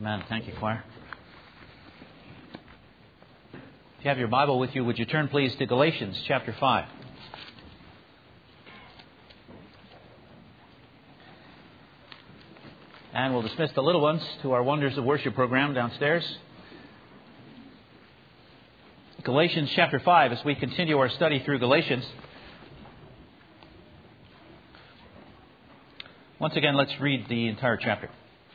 Amen. Thank you, choir. If you have your Bible with you, would you turn please to Galatians chapter 5. And we'll dismiss the little ones to our Wonders of Worship program downstairs. Galatians chapter 5, as we continue our study through Galatians. Once again, let's read the entire chapter.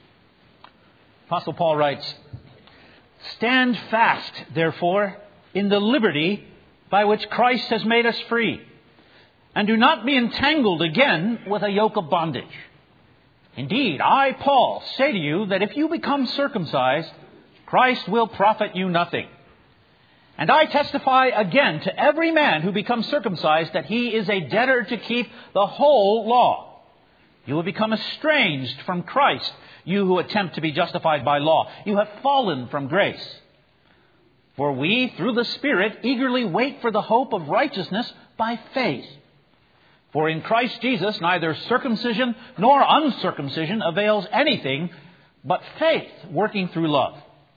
Apostle Paul writes, "Stand fast, therefore, in the liberty by which Christ has made us free, and do not be entangled again with a yoke of bondage. Indeed, I, Paul, say to you that if you become circumcised, Christ will profit you nothing. And I testify again to every man who becomes circumcised that he is a debtor to keep the whole law. You have become estranged from Christ, you who attempt to be justified by law. You have fallen from grace. For we, through the Spirit, eagerly wait for the hope of righteousness by faith. For in Christ Jesus neither circumcision nor uncircumcision avails anything, but faith working through love.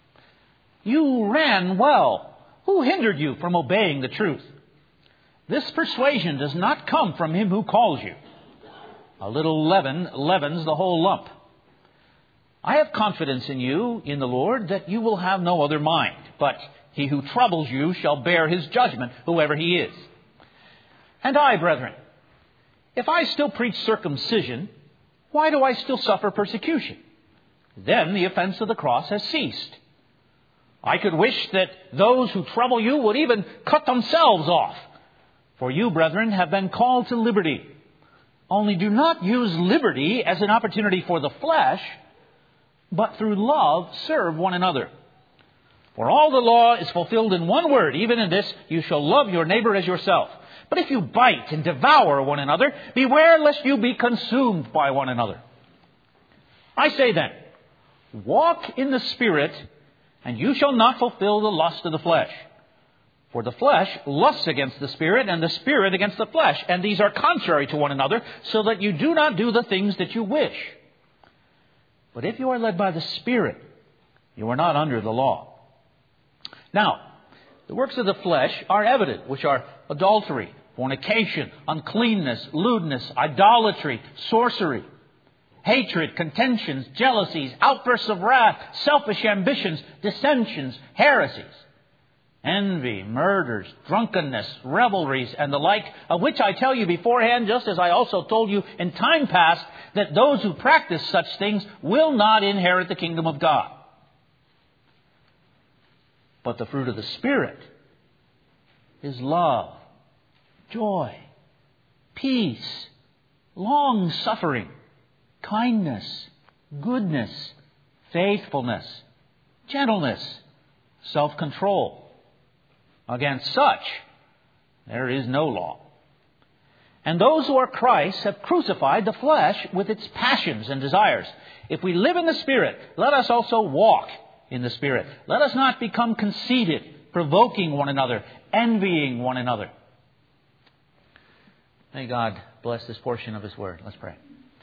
You ran well. Who hindered you from obeying the truth? This persuasion does not come from him who calls you. A little leaven leavens the whole lump. I have confidence in you, in the Lord, that you will have no other mind. But he who troubles you shall bear his judgment, whoever he is. And I, brethren, if I still preach circumcision, why do I still suffer persecution? Then the offense of the cross has ceased. I could wish that those who trouble you would even cut themselves off. For you, brethren, have been called to liberty. Only do not use liberty as an opportunity for the flesh, but through love serve one another. For all the law is fulfilled in one word, even in this, you shall love your neighbor as yourself. But if you bite and devour one another, beware lest you be consumed by one another. I say then, walk in the Spirit, and you shall not fulfill the lust of the flesh. For the flesh lusts against the Spirit, and the Spirit against the flesh. And these are contrary to one another, so that you do not do the things that you wish. But if you are led by the Spirit, you are not under the law. Now, the works of the flesh are evident, which are adultery, fornication, uncleanness, lewdness, idolatry, sorcery, hatred, contentions, jealousies, outbursts of wrath, selfish ambitions, dissensions, heresies, envy, murders, drunkenness, revelries, and the like, of which I tell you beforehand, just as I also told you in time past, that those who practice such things will not inherit the kingdom of God. But the fruit of the Spirit is love, joy, peace, long-suffering, kindness, goodness, faithfulness, gentleness, self-control. Against such, there is no law. And those who are Christ have crucified the flesh with its passions and desires. If we live in the Spirit, let us also walk in the Spirit. Let us not become conceited, provoking one another, envying one another. May God bless this portion of His Word. Let's pray.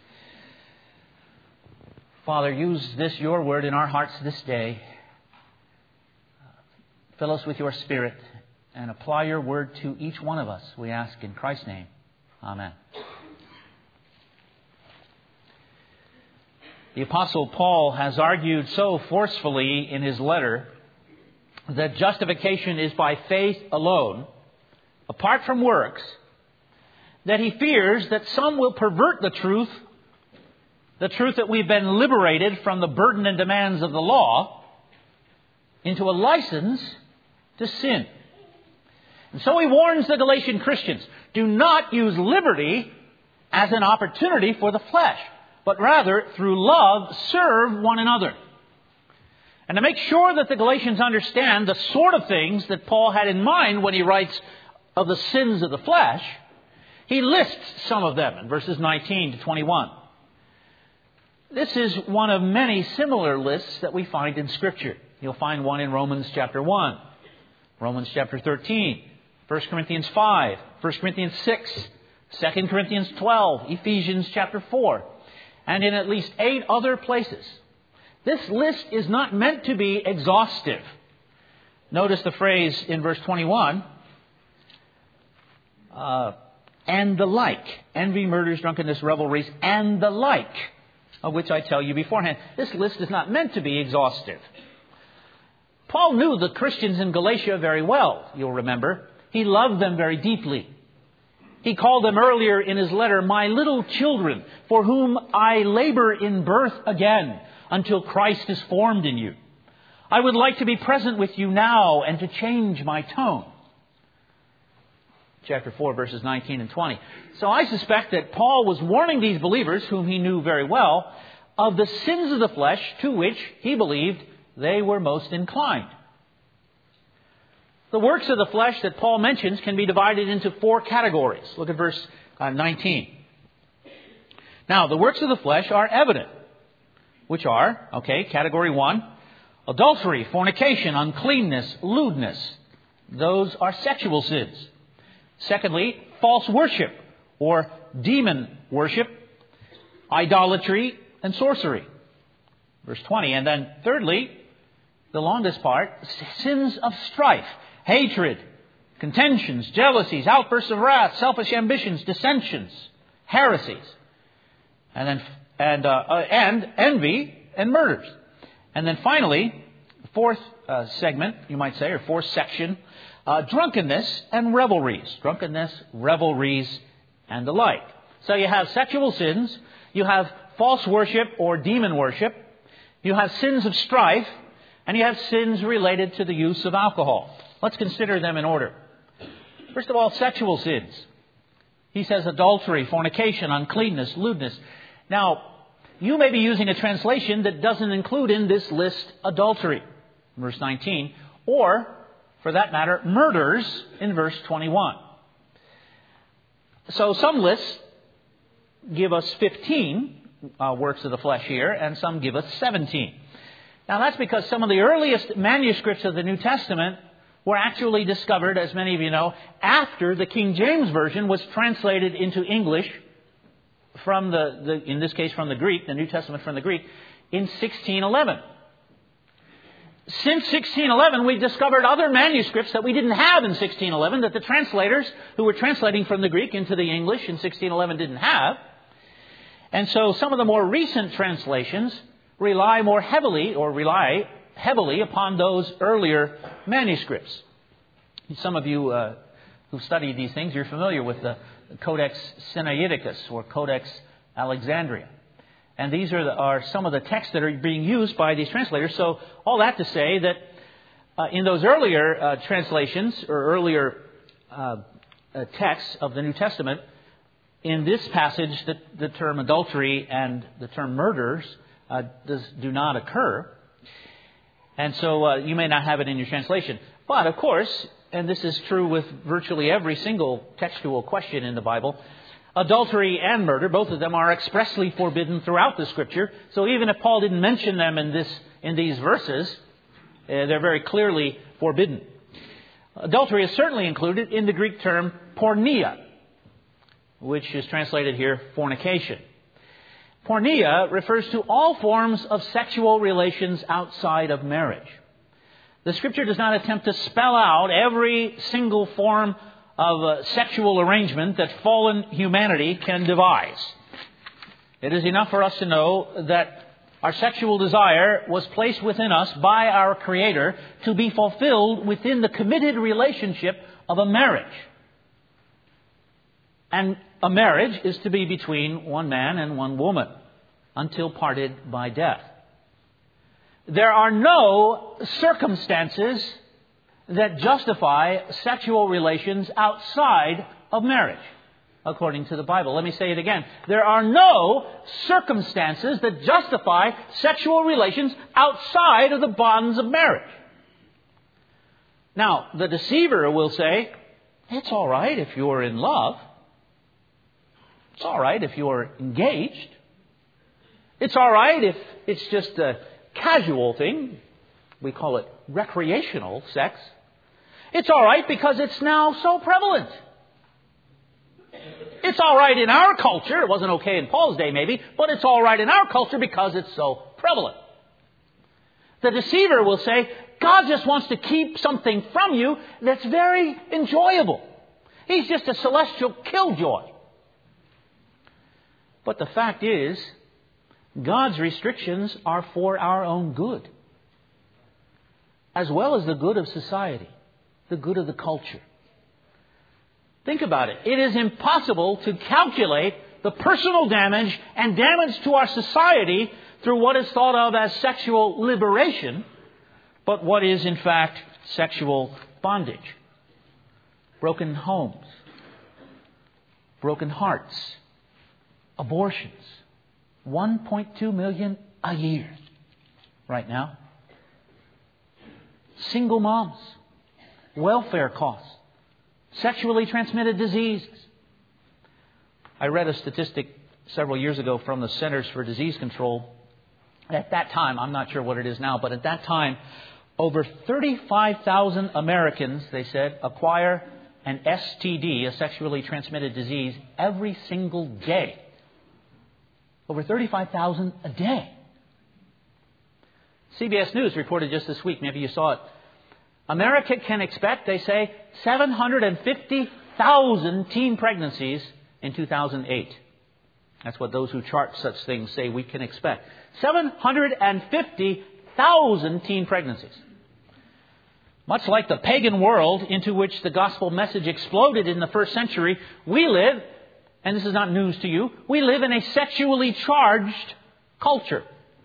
Father, use this, your Word, in our hearts this day. Fill us with your Spirit and apply your Word to each one of us, we ask in Christ's name. Amen. The Apostle Paul has argued so forcefully in his letter that justification is by faith alone, apart from works, that he fears that some will pervert the truth that we've been liberated from the burden and demands of the law, into a license to sin. And so he warns the Galatian Christians, do not use liberty as an opportunity for the flesh, but rather, through love, serve one another. And to make sure that the Galatians understand the sort of things that Paul had in mind when he writes of the sins of the flesh, he lists some of them in verses 19 to 21. This is one of many similar lists that we find in Scripture. You'll find one in Romans chapter 1, Romans chapter 13, 1 Corinthians 5, 1 Corinthians 6, 2 Corinthians 12, Ephesians chapter 4, and in at least 8 other places. This list is not meant to be exhaustive. Notice the phrase in verse 21, and the like. Envy, murders, drunkenness, revelries, and the like, of which I tell you beforehand. This list is not meant to be exhaustive. Paul knew the Christians in Galatia very well, you'll remember. He loved them very deeply. He called them earlier in his letter, my little children, for whom I labor in birth again, until Christ is formed in you. I would like to be present with you now and to change my tone. Chapter 4, verses 19 and 20. So I suspect that Paul was warning these believers, whom he knew very well, of the sins of the flesh to which he believed they were most inclined. The works of the flesh that Paul mentions can be divided into 4 categories. Look at verse 19. Now, the works of the flesh are evident, which are, category 1, adultery, fornication, uncleanness, lewdness. Those are sexual sins. Secondly, false worship or demon worship, idolatry, and sorcery. Verse 20. And then thirdly, the longest part, sins of strife, hatred, contentions, jealousies, outbursts of wrath, selfish ambitions, dissensions, heresies, and envy and murders. And then finally, the fourth segment, you might say, or fourth section, drunkenness and revelries. Drunkenness, revelries, and the like. So you have sexual sins, you have false worship or demon worship, you have sins of strife, and you have sins related to the use of alcohol. Let's consider them in order. First of all, sexual sins. He says adultery, fornication, uncleanness, lewdness. Now, you may be using a translation that doesn't include in this list adultery, verse 19, or, for that matter, murders in verse 21. So some lists give us 15 works of the flesh here, and some give us 17. Now, that's because some of the earliest manuscripts of the New Testament were actually discovered, as many of you know, after the King James Version was translated into English from in this case from the Greek, the New Testament from the Greek, in 1611. Since 1611, we've discovered other manuscripts that we didn't have in 1611, that the translators who were translating from the Greek into the English in 1611 didn't have. And so some of the more recent translations rely heavily upon those earlier manuscripts. Some of you who've studied these things, you're familiar with the Codex Sinaiticus or Codex Alexandria. And these are some of the texts that are being used by these translators. So all that to say that in those earlier translations or earlier texts of the New Testament, in this passage, the term adultery and the term murders do not occur. And so you may not have it in your translation. But, of course, and this is true with virtually every single textual question in the Bible, adultery and murder, both of them are expressly forbidden throughout the Scripture. So even if Paul didn't mention them in these verses, they're very clearly forbidden. Adultery is certainly included in the Greek term porneia, which is translated here fornication. Porneia refers to all forms of sexual relations outside of marriage. The Scripture does not attempt to spell out every single form of sexual arrangement that fallen humanity can devise. It is enough for us to know that our sexual desire was placed within us by our Creator to be fulfilled within the committed relationship of a marriage. And a marriage is to be between one man and one woman until parted by death. There are no circumstances that justify sexual relations outside of marriage, according to the Bible. Let me say it again. There are no circumstances that justify sexual relations outside of the bonds of marriage. Now, the deceiver will say, it's all right if you're in love. It's all right if you're engaged. It's all right if it's just a casual thing. We call it recreational sex. It's all right because it's now so prevalent. It's all right in our culture. It wasn't okay in Paul's day maybe, but it's all right in our culture because it's so prevalent. The deceiver will say, God just wants to keep something from you that's very enjoyable. He's just a celestial killjoy. But the fact is, God's restrictions are for our own good, as well as the good of society, the good of the culture. Think about it. It is impossible to calculate the personal damage and damage to our society through what is thought of as sexual liberation, but what is in fact sexual bondage. Broken homes, broken hearts, abortions. 1.2 million a year right now. Single moms, welfare costs, sexually transmitted diseases. I read a statistic several years ago from the Centers for Disease Control. At that time, I'm not sure what it is now, but at that time, over 35,000 Americans, they said, acquire an STD, a sexually transmitted disease, every single day. Over 35,000 a day. CBS News reported just this week, maybe you saw it, America can expect, they say, 750,000 teen pregnancies in 2008. That's what those who chart such things say we can expect. 750,000 teen pregnancies. Much like the pagan world into which the gospel message exploded in the first century, we live, and this is not news to you, we live in a sexually charged culture.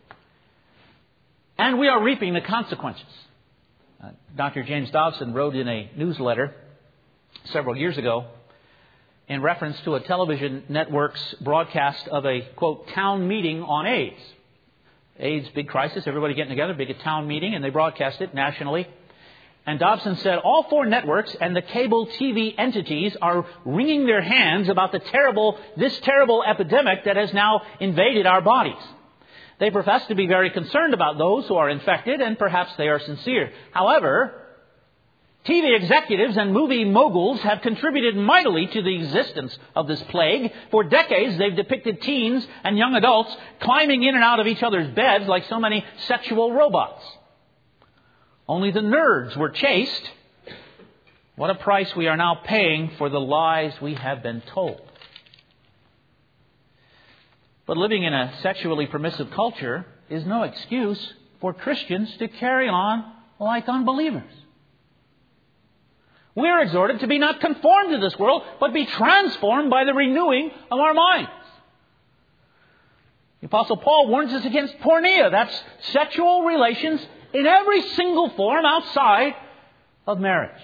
And we are reaping the consequences. Dr. James Dobson wrote in a newsletter several years ago in reference to a television network's broadcast of a, quote, town meeting on AIDS. AIDS, big crisis, everybody getting together, big town meeting, and they broadcast it nationally. And Dobson said, all four networks and the cable TV entities are wringing their hands about this terrible epidemic that has now invaded our bodies. They profess to be very concerned about those who are infected, and perhaps they are sincere. However, TV executives and movie moguls have contributed mightily to the existence of this plague. For decades, they've depicted teens and young adults climbing in and out of each other's beds like so many sexual robots. Only the nerds were chaste. What a price we are now paying for the lies we have been told. But living in a sexually permissive culture is no excuse for Christians to carry on like unbelievers. We are exhorted to be not conformed to this world, but be transformed by the renewing of our minds. The Apostle Paul warns us against porneia. That's sexual relations in every single form outside of marriage.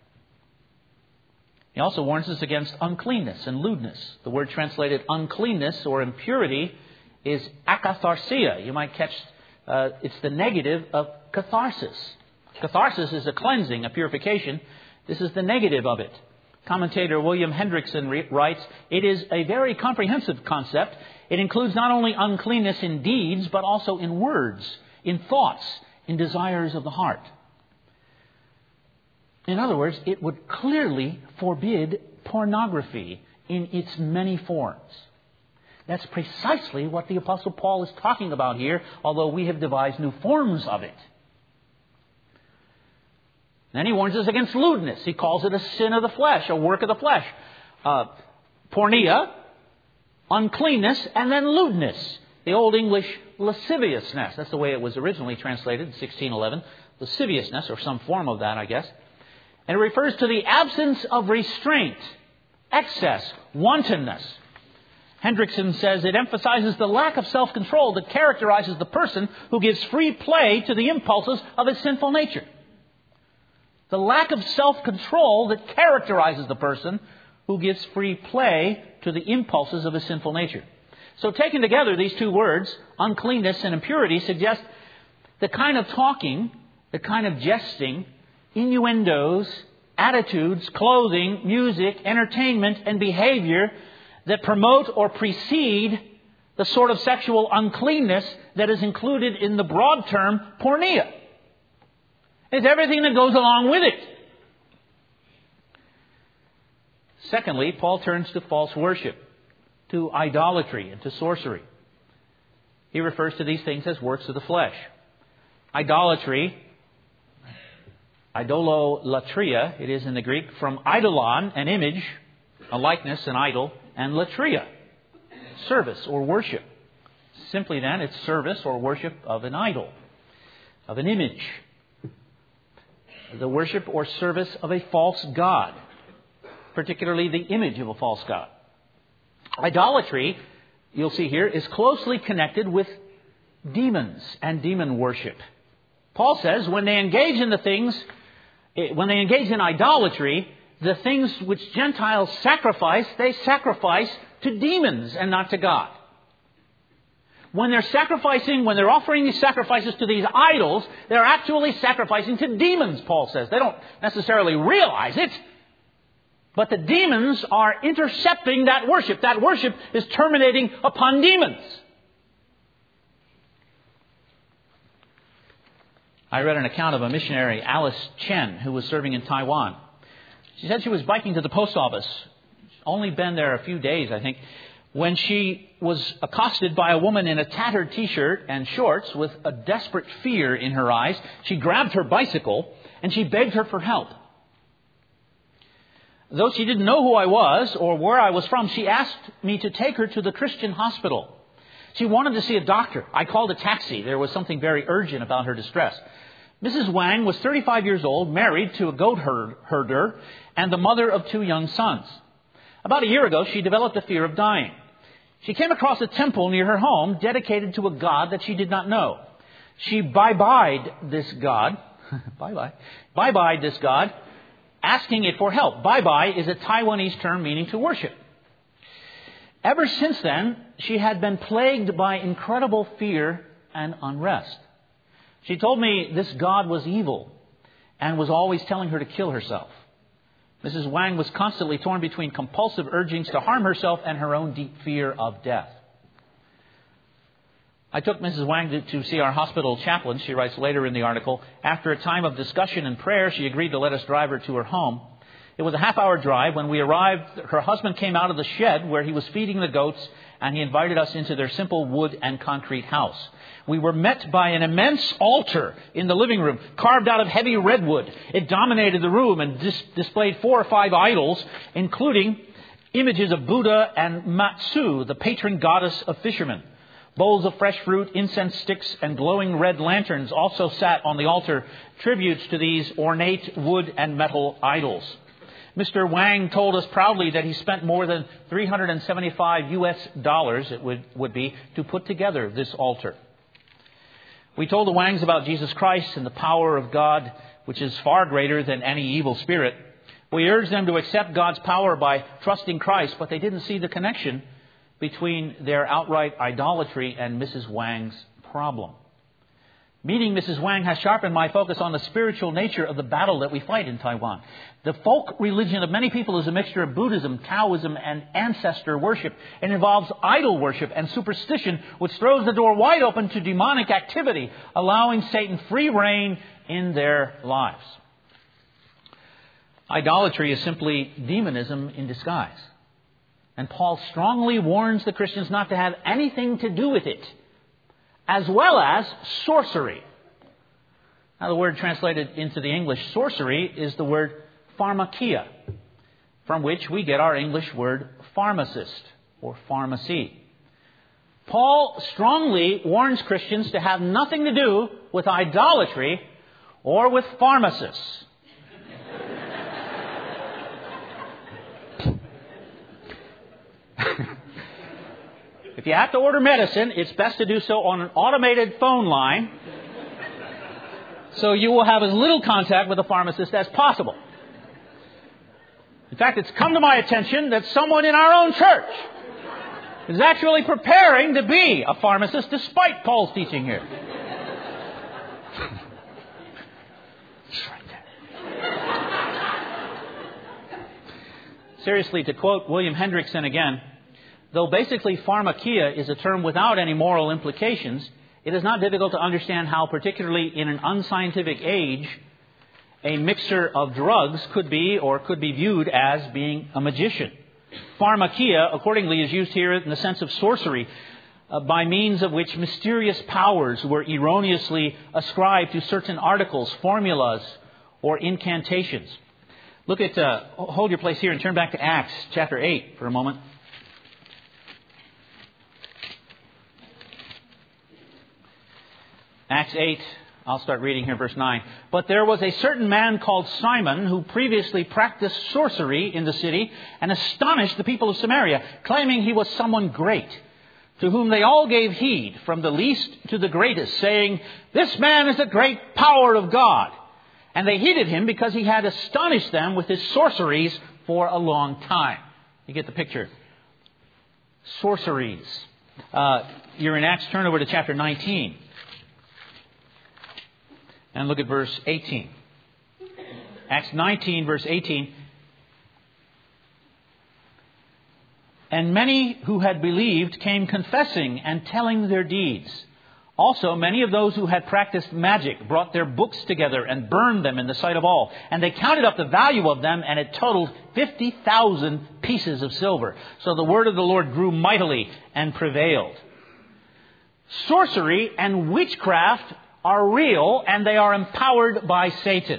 He also warns us against uncleanness and lewdness. The word translated uncleanness or impurity is akatharsia. You might catch, it's the negative of catharsis. Catharsis is a cleansing, a purification. This is the negative of it. Commentator William Hendrickson writes, it is a very comprehensive concept. It includes not only uncleanness in deeds, but also in words, in thoughts, in desires of the heart. In other words, it would clearly forbid pornography in its many forms. That's precisely what the Apostle Paul is talking about here, although we have devised new forms of it. Then he warns us against lewdness. He calls it a sin of the flesh, a work of the flesh. Porneia, uncleanness, and then lewdness. The Old English lasciviousness. That's the way it was originally translated in 1611. Lasciviousness, or some form of that, I guess. And it refers to the absence of restraint, excess, wantonness. Hendrickson says it emphasizes the lack of self-control that characterizes the person who gives free play to the impulses of his sinful nature. The lack of self-control that characterizes the person who gives free play to the impulses of his sinful nature. So taken together, these two words, uncleanness and impurity, suggest the kind of talking, the kind of jesting, innuendos, attitudes, clothing, music, entertainment, and behavior that promote or precede the sort of sexual uncleanness that is included in the broad term porneia. It's everything that goes along with it. Secondly, Paul turns to false worship, to idolatry, and to sorcery. He refers to these things as works of the flesh. idolatry, idololatria, it is in the Greek, from idolon, an image, a likeness, an idol, and latria, service or worship. Simply then, it's service or worship of an idol, of an image. The worship or service of a false god, particularly the image of a false god. Idolatry, you'll see here, is closely connected with demons and demon worship. Paul says when they engage in idolatry, the things which Gentiles sacrifice, they sacrifice to demons and not to God. When they're offering these sacrifices to these idols, they're actually sacrificing to demons, Paul says. They don't necessarily realize it, but the demons are intercepting that worship. That worship is terminating upon demons. I read an account of a missionary, Alice Chen, who was serving in Taiwan. She said she was biking to the post office. She'd only been there a few days, I think, when she was accosted by a woman in a tattered T-shirt and shorts with a desperate fear in her eyes. She grabbed her bicycle and she begged her for help. Though she didn't know who I was or where I was from, she asked me to take her to the Christian hospital. She wanted to see a doctor. I called a taxi. There was something very urgent about her distress. Mrs. Wang was 35 years old, married to a goat herder, and the mother of 2 young sons. About a year ago, she developed a fear of dying. She came across a temple near her home dedicated to a god that she did not know. She bye-byed this god, bye-byed this god, asking it for help. Bye-bye is a Taiwanese term meaning to worship. Ever since then, she had been plagued by incredible fear and unrest. She told me this god was evil and was always telling her to kill herself. Mrs. Wang was constantly torn between compulsive urgings to harm herself and her own deep fear of death. I took Mrs. Wang to see our hospital chaplain, she writes later in the article. After a time of discussion and prayer, she agreed to let us drive her to her home. It was a half-hour drive. When we arrived, her husband came out of the shed where he was feeding the goats, and he invited us into their simple wood and concrete house. We were met by an immense altar in the living room, carved out of heavy redwood. It dominated the room and displayed 4 or 5 idols, including images of Buddha and Matsu, the patron goddess of fishermen. Bowls of fresh fruit, incense sticks, and glowing red lanterns also sat on the altar, tributes to these ornate wood and metal idols. Mr. Wang told us proudly that he spent more than $375 it would be to put together this altar. We told the Wangs about Jesus Christ and the power of God, which is far greater than any evil spirit. We urged them to accept God's power by trusting Christ, but they didn't see the connection between their outright idolatry and Mrs. Wang's problem. Meeting Mrs. Wang has sharpened my focus on the spiritual nature of the battle that we fight in Taiwan. The folk religion of many people is a mixture of Buddhism, Taoism, and ancestor worship. It involves idol worship and superstition, which throws the door wide open to demonic activity, allowing Satan free rein in their lives. Idolatry is simply demonism in disguise. And Paul strongly warns the Christians not to have anything to do with it, as well as sorcery. Now, the word translated into the English sorcery is the word pharmakia, from which we get our English word pharmacist or pharmacy. Paul strongly warns Christians to have nothing to do with idolatry or with pharmacists. If you have to order medicine, it's best to do so on an automated phone line, so you will have as little contact with a pharmacist as possible. In fact, it's come to my attention that someone in our own church is actually preparing to be a pharmacist despite Paul's teaching here. It's right there. Seriously, to quote William Hendrickson again, though basically pharmakia is a term without any moral implications, it is not difficult to understand how, particularly in an unscientific age, a mixture of drugs could be viewed as being a magician. Pharmakia, accordingly, is used here in the sense of sorcery. by means of which mysterious powers were erroneously ascribed to certain articles, formulas, or incantations. Look at, hold your place here and turn back to Acts chapter 8 for a moment. Acts 8, I'll start reading here, verse 9. But there was a certain man called Simon who previously practiced sorcery in the city and astonished the people of Samaria, claiming he was someone great, to whom they all gave heed, from the least to the greatest, saying, "This man is a great power of God." And they heeded him because he had astonished them with his sorceries for a long time. You get the picture. Sorceries. You're in Acts. Turn over to chapter 19. And look at verse 18. Acts 19, verse 18. And many who had believed came confessing and telling their deeds. Also, many of those who had practiced magic brought their books together and burned them in the sight of all. And they counted up the value of them, and it totaled 50,000 pieces of silver. So the word of the Lord grew mightily and prevailed. Sorcery and witchcraft are real, and they are empowered by Satan.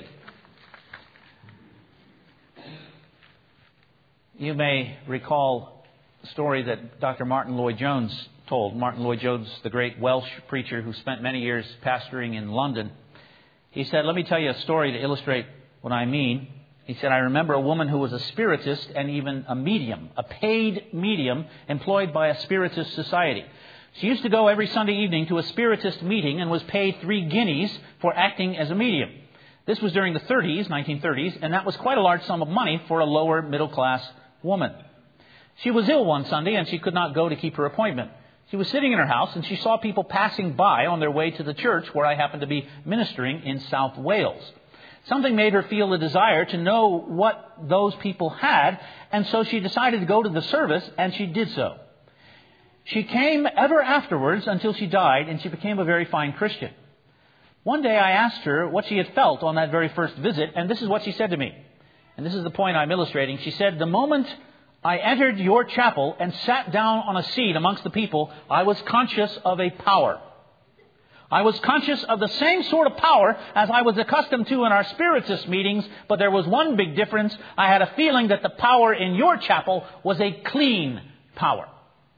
You may recall a story that Dr. Martin Lloyd-Jones told. Martin Lloyd-Jones, the great Welsh preacher who spent many years pastoring in London. He said, let me tell you a story to illustrate what I mean. He said, I remember a woman who was a spiritist and even a medium, a paid medium employed by a spiritist society. She used to go every Sunday evening to a spiritist meeting and was paid 3 guineas for acting as a medium. This was during the 1930s, and that was quite a large sum of money for a lower middle class woman. She was ill one Sunday and she could not go to keep her appointment. She was sitting in her house and she saw people passing by on their way to the church where I happened to be ministering in South Wales. Something made her feel a desire to know what those people had, and so she decided to go to the service, and she did so. She came ever afterwards until she died, and she became a very fine Christian. One day I asked her what she had felt on that very first visit, and this is what she said to me. And this is the point I'm illustrating. She said, the moment I entered your chapel and sat down on a seat amongst the people, I was conscious of a power. I was conscious of the same sort of power as I was accustomed to in our spiritist meetings, but there was one big difference. I had a feeling that the power in your chapel was a clean power.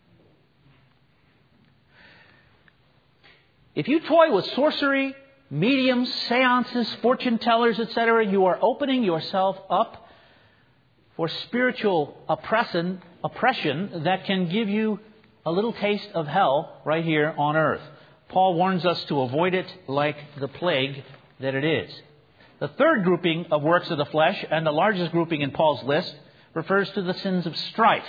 If you toy with sorcery, mediums, seances, fortune tellers, etc., you are opening yourself up for spiritual oppression that can give you a little taste of hell right here on earth. Paul warns us to avoid it like the plague that it is. The third grouping of works of the flesh, and the largest grouping in Paul's list, refers to the sins of strife.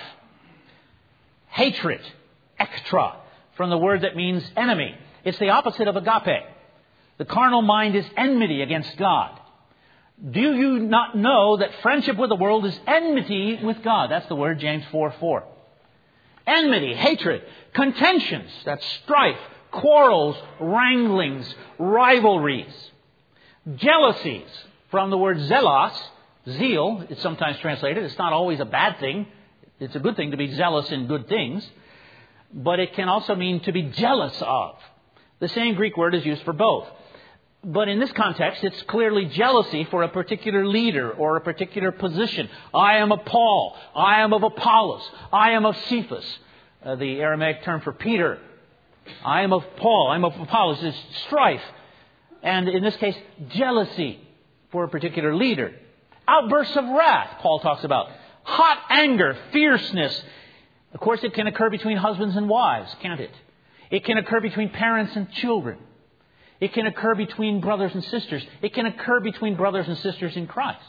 Hatred, ektra, from the word that means enemy. It's the opposite of agape. The carnal mind is enmity against God. Do you not know that friendship with the world is enmity with God? That's the word, James 4:4. Enmity, hatred, contentions, that's strife, quarrels, wranglings, rivalries, jealousies, from the word zelos, zeal, it's sometimes translated. It's not always a bad thing. It's a good thing to be zealous in good things. But it can also mean to be jealous of. The same Greek word is used for both. But in this context, it's clearly jealousy for a particular leader or a particular position. I am of Paul. I am of Apollos. I am of Cephas, the Aramaic term for Peter. I am of Paul. I am of Apollos. It's strife. And in this case, jealousy for a particular leader. Outbursts of wrath, Paul talks about. Hot anger, fierceness. Of course, it can occur between husbands and wives, can't it? It can occur between parents and children. It can occur between brothers and sisters. It can occur between brothers and sisters in Christ.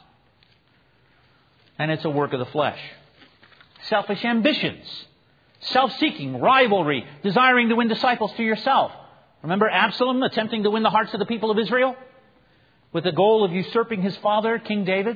And it's a work of the flesh. Selfish ambitions. Self-seeking, rivalry, desiring to win disciples to yourself. Remember Absalom attempting to win the hearts of the people of Israel? With the goal of usurping his father, King David?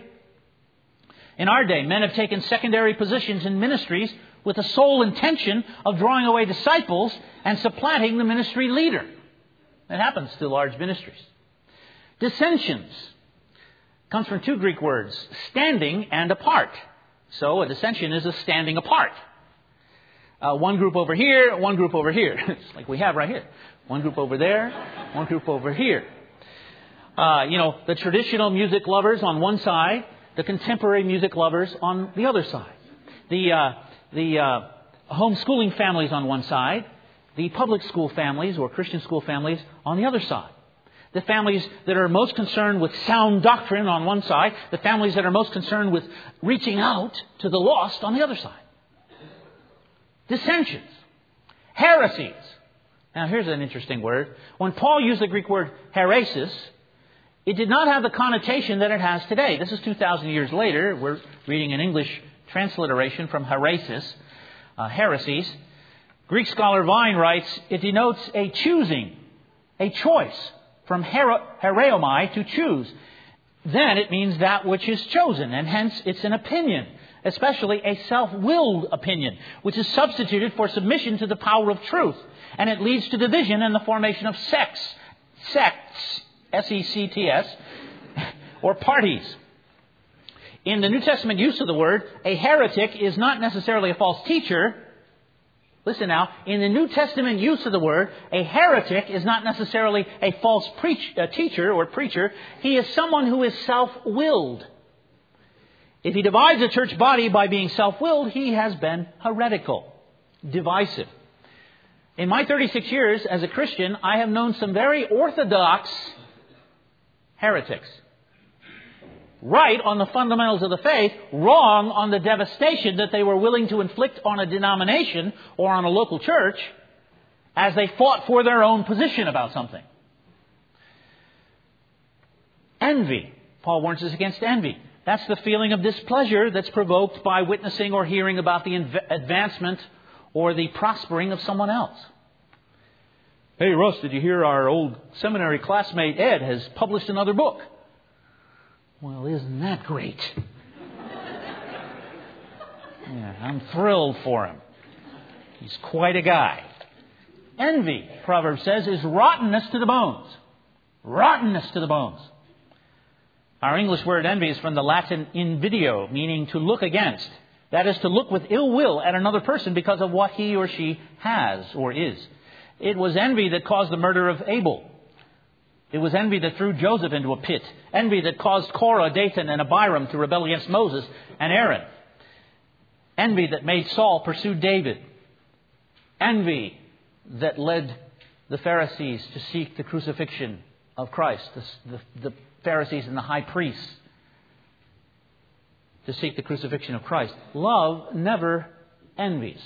In our day, men have taken secondary positions in ministries with the sole intention of drawing away disciples and supplanting the ministry leader. That happens to large ministries. Dissensions comes from 2 Greek words, standing and apart. So a dissension is a standing apart. One group over here, one group over here. It's like we have right here. One group over there, one group over here. The traditional music lovers on one side, the contemporary music lovers on the other side. The homeschooling families on one side, the public school families or Christian school families on the other side. The families that are most concerned with sound doctrine on one side, the families that are most concerned with reaching out to the lost on the other side. Dissensions, heresies. Now here's an interesting word. When Paul used the Greek word heresis, it did not have the connotation that it has today. This is 2,000 years later. We're reading an English transliteration from heresis, heresies. Greek scholar Vine writes, it denotes a choosing, a choice, from hereomai, to choose. Then it means that which is chosen, and hence it's an opinion, especially a self-willed opinion, which is substituted for submission to the power of truth. And it leads to division and the formation of sects, S-E-C-T-S, or parties. In the New Testament use of the word, a heretic is not necessarily a false teacher. Listen now, in the New Testament use of the word, a heretic is not necessarily a false teacher or preacher. He is someone who is self-willed. If he divides a church body by being self-willed, he has been heretical, divisive. In my 36 years as a Christian, I have known some very orthodox heretics. Right on the fundamentals of the faith, wrong on the devastation that they were willing to inflict on a denomination or on a local church as they fought for their own position about something. Envy. Paul warns us against envy. That's the feeling of displeasure that's provoked by witnessing or hearing about the advancement or the prospering of someone else. Hey, Russ, did you hear our old seminary classmate Ed has published another book? Well, isn't that great? Yeah, I'm thrilled for him. He's quite a guy. Envy, Proverbs says, is rottenness to the bones. Rottenness to the bones. Our English word envy is from the Latin invidio, meaning to look against. That is, to look with ill will at another person because of what he or she has or is. It was envy that caused the murder of Abel. It was envy that threw Joseph into a pit. Envy that caused Korah, Dathan, and Abiram to rebel against Moses and Aaron. Envy that made Saul pursue David. Envy that led the Pharisees to seek the crucifixion of Christ. The Pharisees and the high priests to seek the crucifixion of Christ. Love never envies.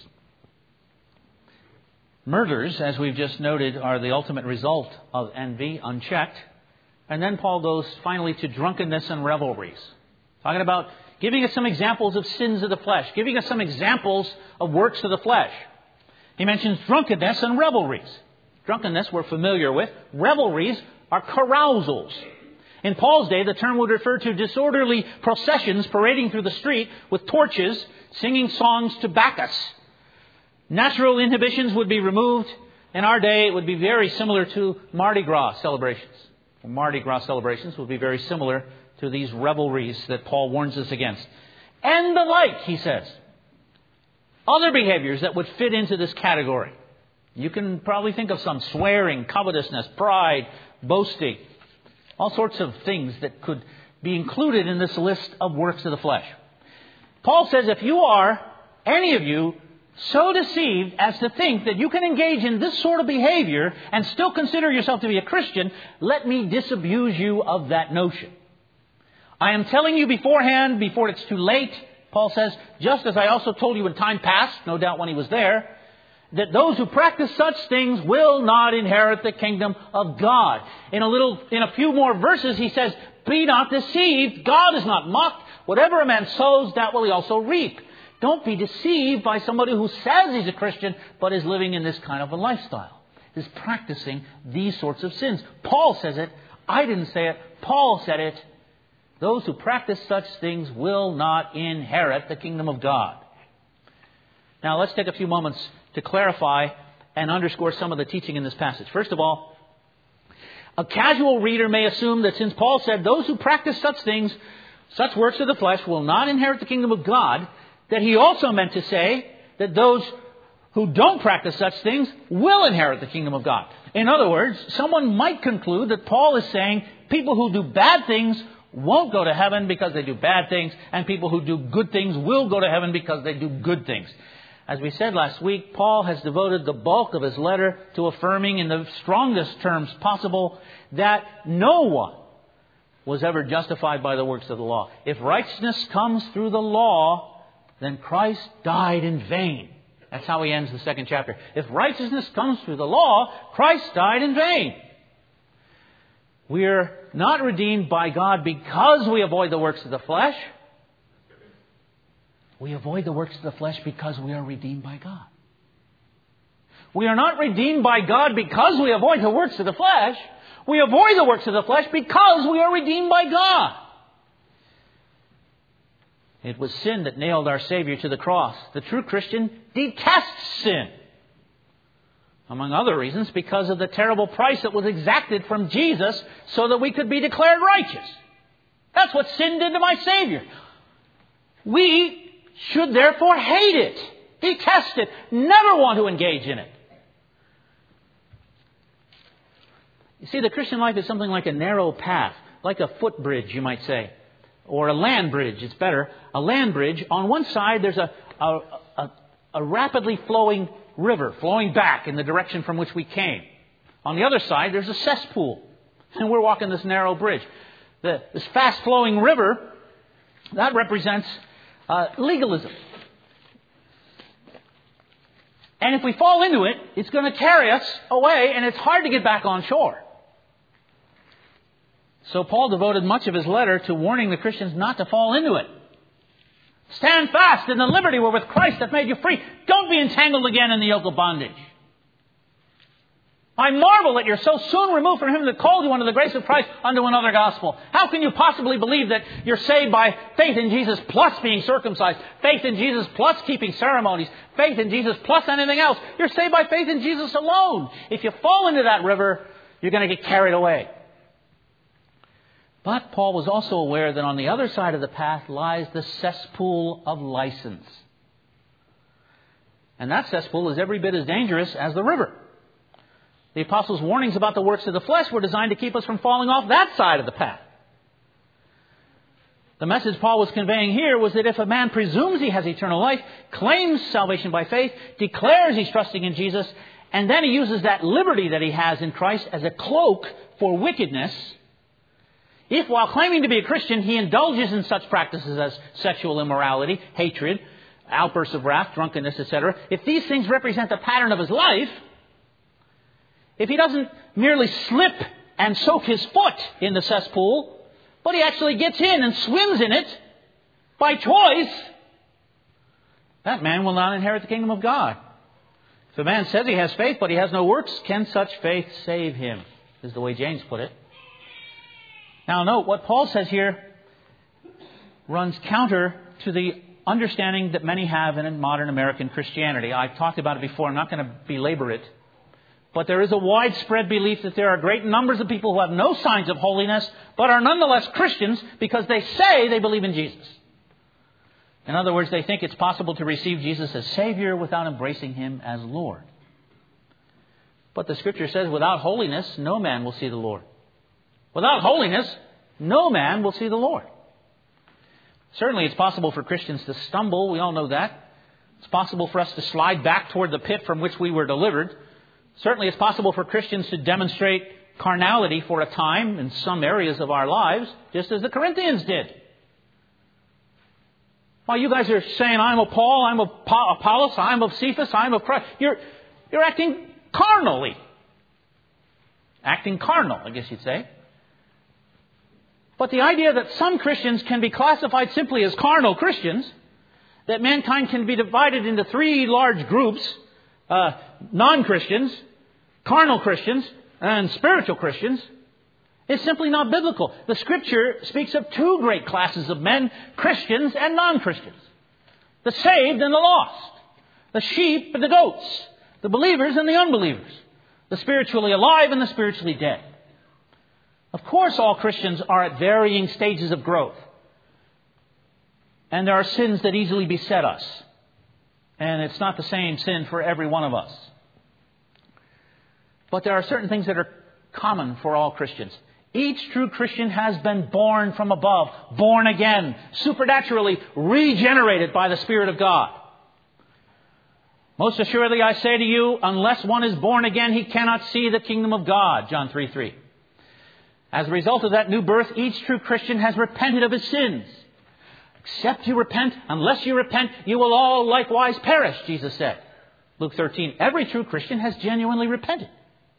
Murders, as we've just noted, are the ultimate result of envy, unchecked. And then Paul goes finally to drunkenness and revelries. Talking about giving us some examples of sins of the flesh. Giving us some examples of works of the flesh. He mentions drunkenness and revelries. Drunkenness we're familiar with. Revelries are carousals. In Paul's day, the term would refer to disorderly processions parading through the street with torches, singing songs to Bacchus. Natural inhibitions would be removed. In our day, it would be very similar to Mardi Gras celebrations. Mardi Gras celebrations would be very similar to these revelries that Paul warns us against. And the like, he says. Other behaviors that would fit into this category. You can probably think of some: swearing, covetousness, pride, boasting. All sorts of things that could be included in this list of works of the flesh. Paul says if you are, any of you, so deceived as to think that you can engage in this sort of behavior and still consider yourself to be a Christian, let me disabuse you of that notion. I am telling you beforehand, before it's too late, Paul says, just as I also told you in time past, no doubt when he was there, that those who practice such things will not inherit the kingdom of God. In a few more verses, he says, be not deceived. God is not mocked. Whatever a man sows, that will he also reap. Don't be deceived by somebody who says he's a Christian, but is living in this kind of a lifestyle. Is practicing these sorts of sins. Paul says it. I didn't say it. Paul said it. Those who practice such things will not inherit the kingdom of God. Now let's take a few moments to clarify and underscore some of the teaching in this passage. First of all, a casual reader may assume that since Paul said those who practice such things, such works of the flesh, will not inherit the kingdom of God, that he also meant to say that those who don't practice such things will inherit the kingdom of God. In other words, someone might conclude that Paul is saying people who do bad things won't go to heaven because they do bad things, and people who do good things will go to heaven because they do good things. As we said last week, Paul has devoted the bulk of his letter to affirming in the strongest terms possible that no one was ever justified by the works of the law. If righteousness comes through the law, then Christ died in vain. That's how he ends the second chapter. If righteousness comes through the law, Christ died in vain. We're not redeemed by God because we avoid the works of the flesh. We avoid the works of the flesh because we are redeemed by God. We are not redeemed by God because we avoid the works of the flesh. We avoid the works of the flesh because we are redeemed by God. It was sin that nailed our Savior to the cross. The true Christian detests sin. Among other reasons, because of the terrible price that was exacted from Jesus so that we could be declared righteous. That's what sin did to my Savior. We should therefore hate it, detest it, never want to engage in it. You see, the Christian life is something like a narrow path, like a footbridge, you might say. Or a land bridge, it's better. A land bridge. On one side, there's a rapidly flowing river flowing back in the direction from which we came. On the other side, there's a cesspool. And we're walking this narrow bridge. This fast-flowing river, that represents legalism. And if we fall into it, it's going to carry us away, and it's hard to get back on shore. So Paul devoted much of his letter to warning the Christians not to fall into it. Stand fast in the liberty wherewith Christ hath made you free. Don't be entangled again in the yoke of bondage. I marvel that you're so soon removed from him that called you unto the grace of Christ unto another gospel. How can you possibly believe that you're saved by faith in Jesus plus being circumcised, faith in Jesus plus keeping ceremonies, faith in Jesus plus anything else? You're saved by faith in Jesus alone. If you fall into that river, you're going to get carried away. But Paul was also aware that on the other side of the path lies the cesspool of license. And that cesspool is every bit as dangerous as the river. The apostles' warnings about the works of the flesh were designed to keep us from falling off that side of the path. The message Paul was conveying here was that if a man presumes he has eternal life, claims salvation by faith, declares he's trusting in Jesus, and then he uses that liberty that he has in Christ as a cloak for wickedness, if while claiming to be a Christian, he indulges in such practices as sexual immorality, hatred, outbursts of wrath, drunkenness, etc., if these things represent the pattern of his life, if he doesn't merely slip and soak his foot in the cesspool, but he actually gets in and swims in it by choice, that man will not inherit the kingdom of God. If a man says he has faith, but he has no works, can such faith save him? Is the way James put it. Now note, what Paul says here runs counter to the understanding that many have in modern American Christianity. I've talked about it before. I'm not going to belabor it. But there is a widespread belief that there are great numbers of people who have no signs of holiness, but are nonetheless Christians because they say they believe in Jesus. In other words, they think it's possible to receive Jesus as Savior without embracing Him as Lord. But the Scripture says, without holiness, no man will see the Lord. Without holiness, no man will see the Lord. Certainly it's possible for Christians to stumble. We all know that. It's possible for us to slide back toward the pit from which we were delivered. Certainly it's possible for Christians to demonstrate carnality for a time in some areas of our lives, just as the Corinthians did. While you guys are saying, I'm of Paul, I'm of Apollos, I'm of Cephas, I'm of Christ, you're acting carnally. Acting carnal, I guess you'd say. But the idea that some Christians can be classified simply as carnal Christians, that mankind can be divided into three large groups, non-Christians, carnal Christians, and spiritual Christians, is simply not biblical. The Scripture speaks of two great classes of men, Christians and non-Christians. The saved and the lost. The sheep and the goats. The believers and the unbelievers. The spiritually alive and the spiritually dead. Of course, all Christians are at varying stages of growth. And there are sins that easily beset us. And it's not the same sin for every one of us. But there are certain things that are common for all Christians. Each true Christian has been born from above, born again, supernaturally regenerated by the Spirit of God. Most assuredly I say to you, unless one is born again, he cannot see the kingdom of God. John 3:3. As a result of that new birth, each true Christian has repented of his sins. Except you repent, unless you repent, you will all likewise perish, Jesus said. Luke 13. Every true Christian has genuinely repented.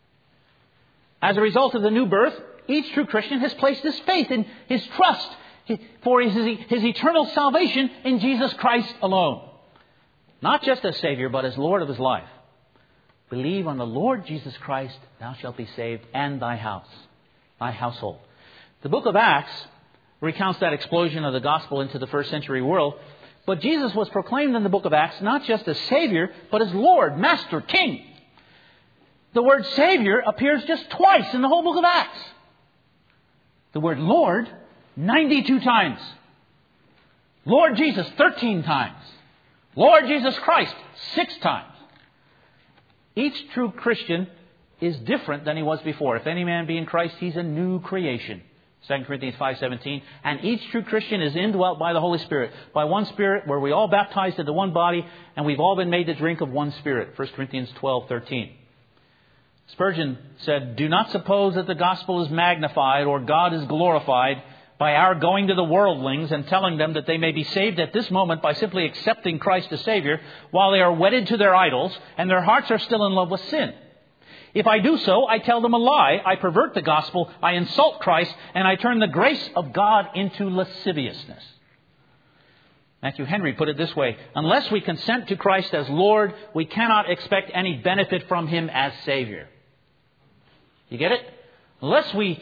As a result of the new birth, each true Christian has placed his faith in his trust for his eternal salvation in Jesus Christ alone. Not just as Savior, but as Lord of his life. Believe on the Lord Jesus Christ, thou shalt be saved, and thy house, thy household. The book of Acts recounts that explosion of the gospel into the first century world. But Jesus was proclaimed in the book of Acts not just as Savior, but as Lord, Master, King. The word Savior appears just twice in the whole book of Acts. The word Lord, 92 times. Lord Jesus, 13 times. Lord Jesus Christ, 6 times. Each true Christian is different than he was before. If any man be in Christ, he's a new creation. 2 Corinthians 5:17. And each true Christian is indwelt by the Holy Spirit. By one Spirit, where we all baptized into one body, and we've all been made to drink of one Spirit. 1 Corinthians 12:13. Spurgeon said, do not suppose that the gospel is magnified or God is glorified by our going to the worldlings and telling them that they may be saved at this moment by simply accepting Christ as Savior while they are wedded to their idols and their hearts are still in love with sin. If I do so, I tell them a lie, I pervert the gospel, I insult Christ, and I turn the grace of God into lasciviousness. Matthew Henry put it this way, unless we consent to Christ as Lord, we cannot expect any benefit from Him as Savior. You get it? Unless we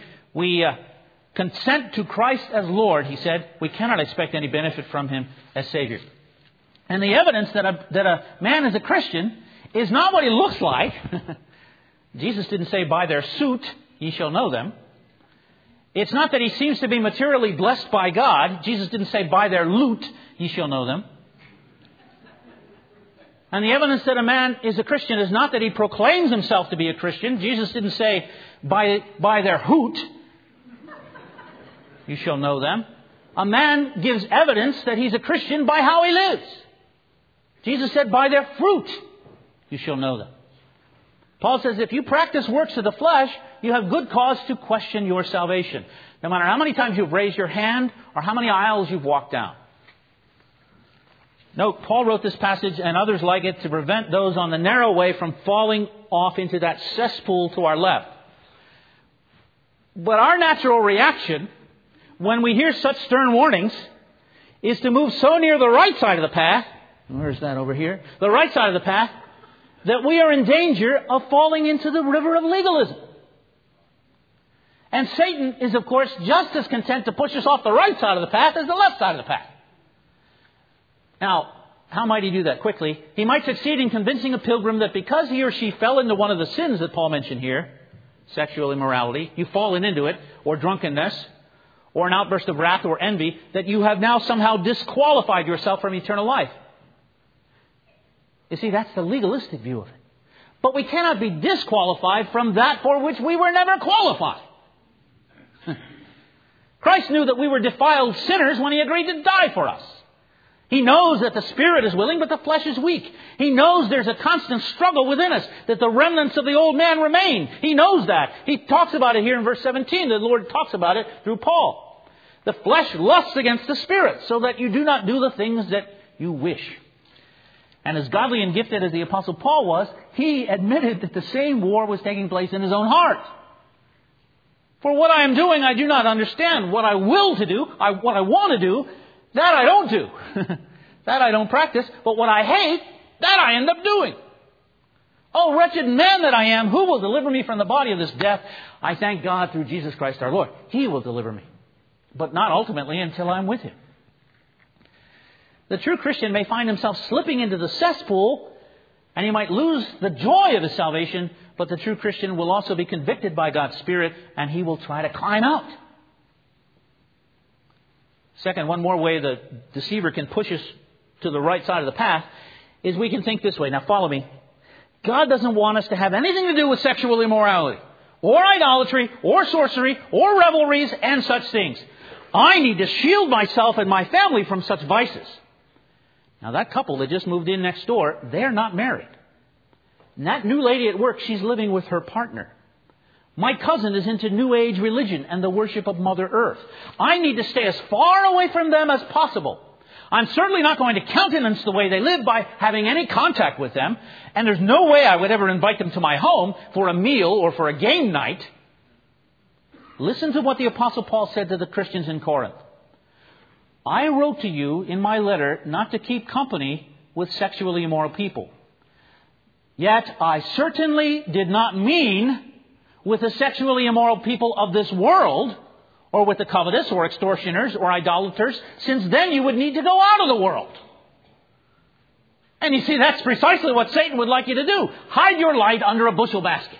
consent to Christ as Lord, he said, we cannot expect any benefit from Him as Savior. And the evidence that a man is a Christian is not what he looks like. Jesus didn't say, by their suit ye shall know them. It's not that he seems to be materially blessed by God. Jesus didn't say, by their loot ye shall know them. And the evidence that a man is a Christian is not that he proclaims himself to be a Christian. Jesus didn't say, by their hoot you shall know them. A man gives evidence that he's a Christian by how he lives. Jesus said, by their fruit you shall know them. Paul says, if you practice works of the flesh, you have good cause to question your salvation. No matter how many times you've raised your hand or how many aisles you've walked down. Note, Paul wrote this passage and others like it to prevent those on the narrow way from falling off into that cesspool to our left. But our natural reaction when we hear such stern warnings is to move so near the right side of the path. Where's that over here? The right side of the path. That we are in danger of falling into the river of legalism. And Satan is, of course, just as content to push us off the right side of the path as the left side of the path. Now, how might he do that quickly? He might succeed in convincing a pilgrim that because he or she fell into one of the sins that Paul mentioned here, sexual immorality, you've fallen into it, or drunkenness, or an outburst of wrath or envy, that you have now somehow disqualified yourself from eternal life. You see, that's the legalistic view of it. But we cannot be disqualified from that for which we were never qualified. Christ knew that we were defiled sinners when He agreed to die for us. He knows that the spirit is willing, but the flesh is weak. He knows there's a constant struggle within us, that the remnants of the old man remain. He knows that. He talks about it here in verse 17. The Lord talks about it through Paul. The flesh lusts against the spirit, so that you do not do the things that you wish. And as godly and gifted as the Apostle Paul was, he admitted that the same war was taking place in his own heart. For what I am doing, I do not understand. What I will to do, what I want to do, that I don't do. That I don't practice. But what I hate, that I end up doing. Oh, wretched man that I am, who will deliver me from the body of this death? I thank God through Jesus Christ our Lord. He will deliver me. But not ultimately until I'm with Him. The true Christian may find himself slipping into the cesspool, and he might lose the joy of his salvation, but the true Christian will also be convicted by God's Spirit, and he will try to climb out. Second, one more way the deceiver can push us to the right side of the path is we can think this way. Now follow me. God doesn't want us to have anything to do with sexual immorality, or idolatry, or sorcery, or revelries, and such things. I need to shield myself and my family from such vices. Now that couple that just moved in next door, they're not married. And that new lady at work, she's living with her partner. My cousin is into New Age religion and the worship of Mother Earth. I need to stay as far away from them as possible. I'm certainly not going to countenance the way they live by having any contact with them. And there's no way I would ever invite them to my home for a meal or for a game night. Listen to what the Apostle Paul said to the Christians in Corinth. I wrote to you in my letter not to keep company with sexually immoral people. Yet I certainly did not mean with the sexually immoral people of this world, or with the covetous, or extortioners, or idolaters, since then you would need to go out of the world. And you see, that's precisely what Satan would like you to do. Hide your light under a bushel basket.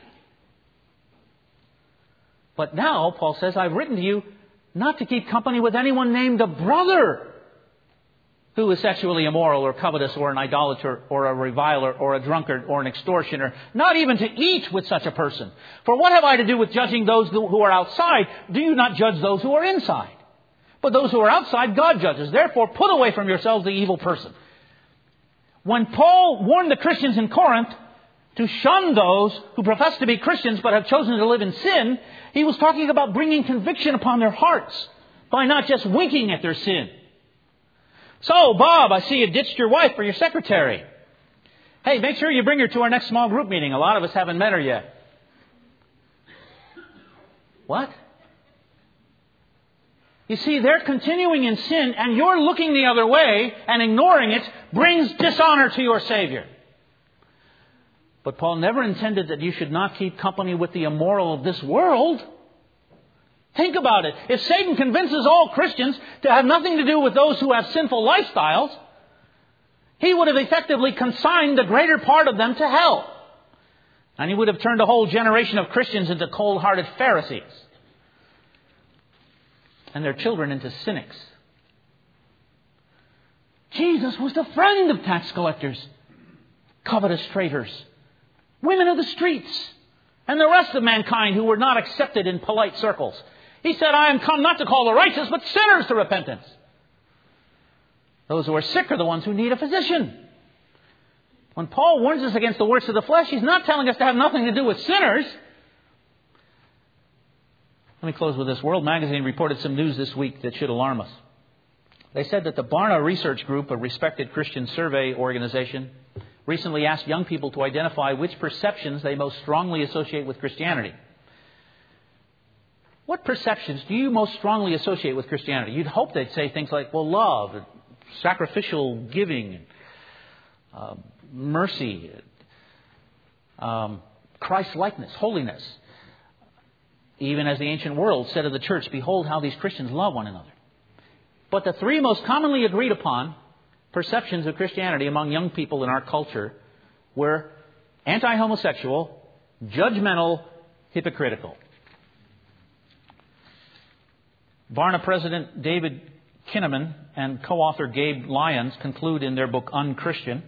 But now, Paul says, I've written to you not to keep company with anyone named a brother who is sexually immoral or covetous or an idolater or a reviler or a drunkard or an extortioner, not even to eat with such a person. For what have I to do with judging those who are outside? Do you not judge those who are inside? But those who are outside, God judges. Therefore, put away from yourselves the evil person. When Paul warned the Christians in Corinth to shun those who profess to be Christians but have chosen to live in sin, he was talking about bringing conviction upon their hearts by not just winking at their sin. So, Bob, I see you ditched your wife for your secretary. Hey, make sure you bring her to our next small group meeting. A lot of us haven't met her yet. What? You see, they're continuing in sin, and you're looking the other way and ignoring it brings dishonor to your Savior. But Paul never intended that you should not keep company with the immoral of this world. Think about it. If Satan convinces all Christians to have nothing to do with those who have sinful lifestyles, he would have effectively consigned the greater part of them to hell. And he would have turned a whole generation of Christians into cold-hearted Pharisees. And their children into cynics. Jesus was the friend of tax collectors, covetous traitors, women of the streets, and the rest of mankind who were not accepted in polite circles. He said, I am come not to call the righteous, but sinners to repentance. Those who are sick are the ones who need a physician. When Paul warns us against the works of the flesh, he's not telling us to have nothing to do with sinners. Let me close with this. World Magazine reported some news this week that should alarm us. They said that the Barna Research Group, a respected Christian survey organization, recently asked young people to identify which perceptions they most strongly associate with Christianity. What perceptions do you most strongly associate with Christianity? You'd hope they'd say things like, well, love, sacrificial giving, mercy, Christ-likeness, holiness. Even as the ancient world said of the church, behold how these Christians love one another. But the three most commonly agreed upon perceptions of Christianity among young people in our culture were anti-homosexual, judgmental, hypocritical. Barna President David Kinnaman and co-author Gabe Lyons conclude in their book Unchristian,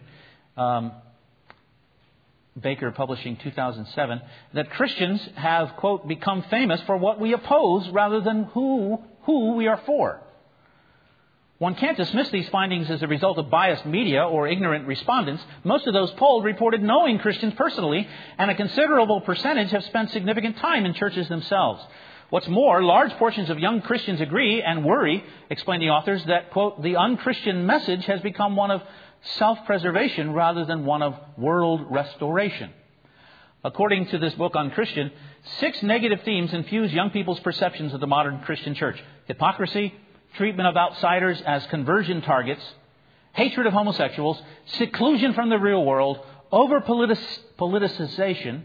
Baker Publishing 2007, that Christians have, quote, become famous for what we oppose rather than who we are for. One can't dismiss these findings as a result of biased media or ignorant respondents. Most of those polled reported knowing Christians personally, and a considerable percentage have spent significant time in churches themselves. What's more, large portions of young Christians agree and worry, explain the authors, that, quote, the unchristian message has become one of self-preservation rather than one of world restoration. According to this book Unchristian, 6 negative themes infuse young people's perceptions of the modern Christian church: hypocrisy, treatment of outsiders as conversion targets, hatred of homosexuals, seclusion from the real world, politicization,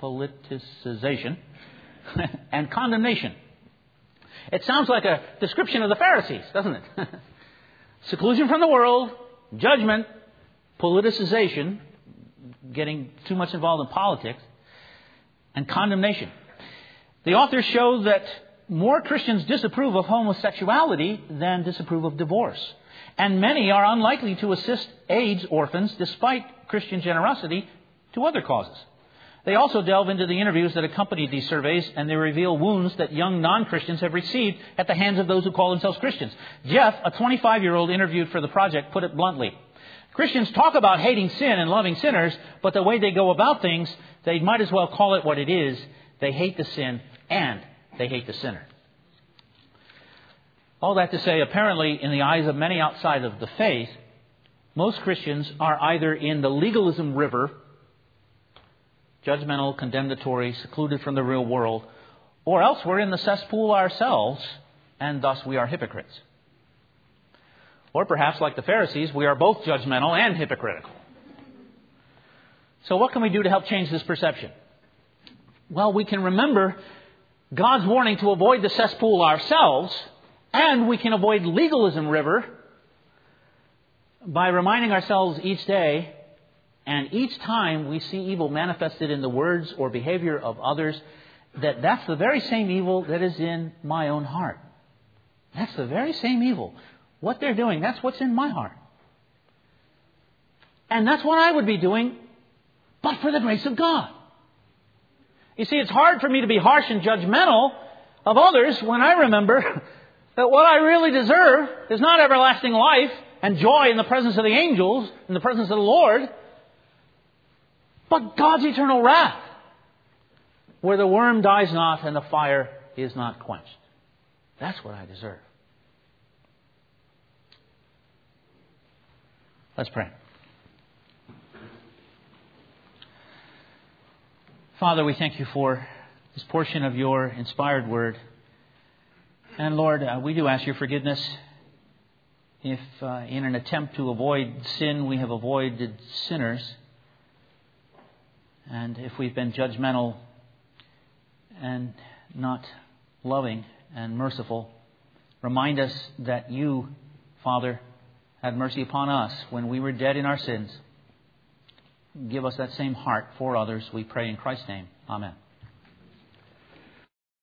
and condemnation. It sounds like a description of the Pharisees, doesn't it? Seclusion from the world, judgment, politicization, getting too much involved in politics, and condemnation. The authors show that more Christians disapprove of homosexuality than disapprove of divorce. And many are unlikely to assist AIDS orphans despite Christian generosity to other causes. They also delve into the interviews that accompany these surveys, and they reveal wounds that young non-Christians have received at the hands of those who call themselves Christians. Jeff, a 25-year-old interviewed for the project, put it bluntly. Christians talk about hating sin and loving sinners, but the way they go about things, they might as well call it what it is. They hate the sin and they hate the sinner. All that to say, apparently, in the eyes of many outside of the faith, most Christians are either in the legalism river, judgmental, condemnatory, secluded from the real world, or else we're in the cesspool ourselves, and thus we are hypocrites. Or perhaps, like the Pharisees, we are both judgmental and hypocritical. So what can we do to help change this perception? Well, we can remember God's warning to avoid the cesspool ourselves, and we can avoid legalism river by reminding ourselves each day and each time we see evil manifested in the words or behavior of others, that's the very same evil that is in my own heart. That's the very same evil. What they're doing, that's what's in my heart. And that's what I would be doing, but for the grace of God. You see, it's hard for me to be harsh and judgmental of others when I remember that what I really deserve is not everlasting life and joy in the presence of the angels, in the presence of the Lord, but God's eternal wrath, where the worm dies not and the fire is not quenched. That's what I deserve. Let's pray. Father, we thank you for this portion of your inspired word. And Lord, we do ask your forgiveness if in an attempt to avoid sin we have avoided sinners. And if we've been judgmental and not loving and merciful, remind us that you, Father, had mercy upon us when we were dead in our sins. Give us that same heart for others, we pray in Christ's name. Amen.